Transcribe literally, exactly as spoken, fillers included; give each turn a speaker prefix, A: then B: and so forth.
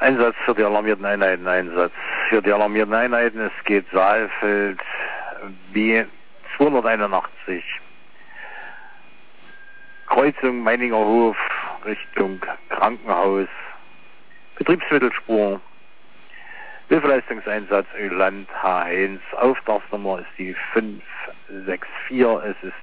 A: Einsatz für die alarmierten Einheiten, Einsatz für die alarmierten Einheiten. Es geht Saalfeld B zweihunderteinundachtzig. Kreuzung Meininger Hof Richtung Krankenhaus. Betriebsmittelspur. Hilfeleistungseinsatz Öland H eins. Auftragsnummer ist die fünf sechs vier. Es ist